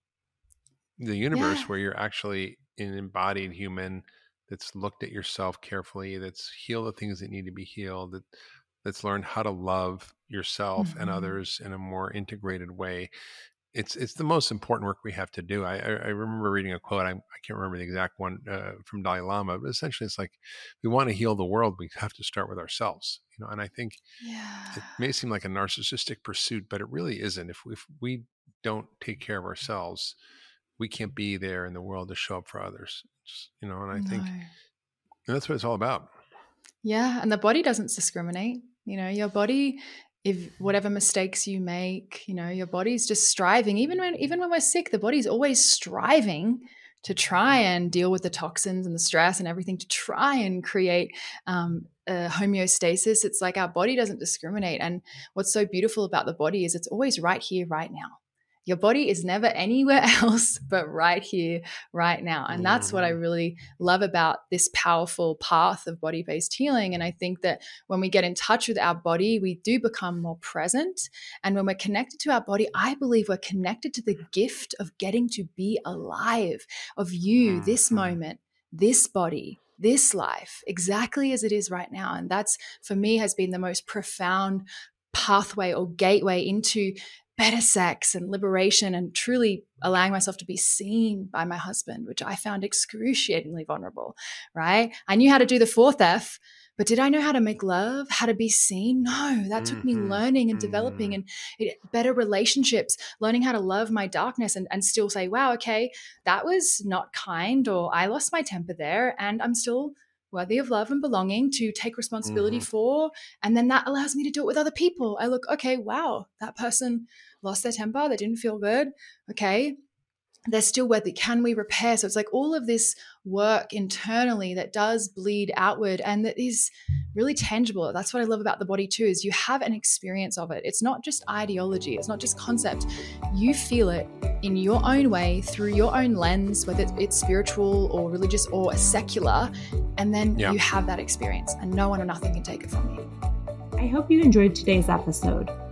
the universe, yeah. where you're actually an embodied human that's looked at yourself carefully, that's healed the things that need to be healed, that that's learned how to love yourself mm-hmm. and others in a more integrated way. It's it's the most important work we have to do. I I, I remember reading a quote. I, I can't remember the exact one uh, from Dalai Lama, but essentially it's like, we want to heal the world, we have to start with ourselves. You know, and I think yeah. it may seem like a narcissistic pursuit, but it really isn't. If if we don't take care of ourselves, we can't be there in the world to show up for others, just, you know, and I no. think and that's what it's all about. Yeah. And the body doesn't discriminate, you know, your body, if whatever mistakes you make, you know, your body's just striving, even when, even when we're sick, the body's always striving to try and deal with the toxins and the stress and everything, to try and create um, a homeostasis. It's like our body doesn't discriminate. And what's so beautiful about the body is it's always right here, right now. Your body is never anywhere else but right here, right now. And that's mm-hmm. what I really love about this powerful path of body-based healing. And I think that when we get in touch with our body, we do become more present. And when we're connected to our body, I believe we're connected to the gift of getting to be alive, of you, mm-hmm. this moment, this body, this life, exactly as it is right now. And that's, for me, has been the most profound pathway or gateway into better sex and liberation, and truly allowing myself to be seen by my husband, which I found excruciatingly vulnerable, right? I knew how to do the fourth F, but did I know how to make love, how to be seen? No, that took me learning and developing and it, better relationships, learning how to love my darkness and, and still say, wow, okay, that was not kind, or I lost my temper there, and I'm still worthy of love and belonging to take responsibility mm-hmm. for. And then that allows me to do it with other people. I look, okay, wow, that person lost their temper. They didn't feel good. Okay. They're still worthy. Can we repair? So it's like all of this work internally that does bleed outward and that is really tangible. That's what I love about the body too, is you have an experience of it. It's not just ideology. It's not just concept. You feel it in your own way, through your own lens, whether it's spiritual or religious or secular, and then yeah. you have that experience and no one or nothing can take it from you. I hope you enjoyed today's episode.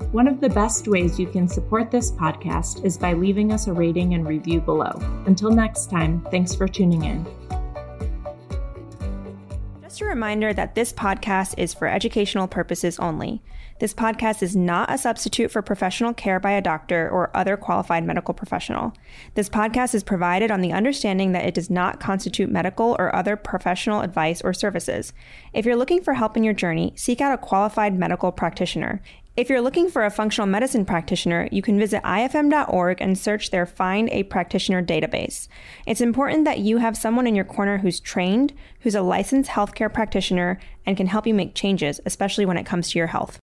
One of the best ways you can support this podcast is by leaving us a rating and review below. Until next time, thanks for tuning in. Just a reminder that this podcast is for educational purposes only. This podcast is not a substitute for professional care by a doctor or other qualified medical professional. This podcast is provided on the understanding that it does not constitute medical or other professional advice or services. If you're looking for help in your journey, seek out a qualified medical practitioner. If you're looking for a functional medicine practitioner, you can visit I F M dot org and search their Find a Practitioner database. It's important that you have someone in your corner who's trained, who's a licensed healthcare practitioner, and can help you make changes, especially when it comes to your health.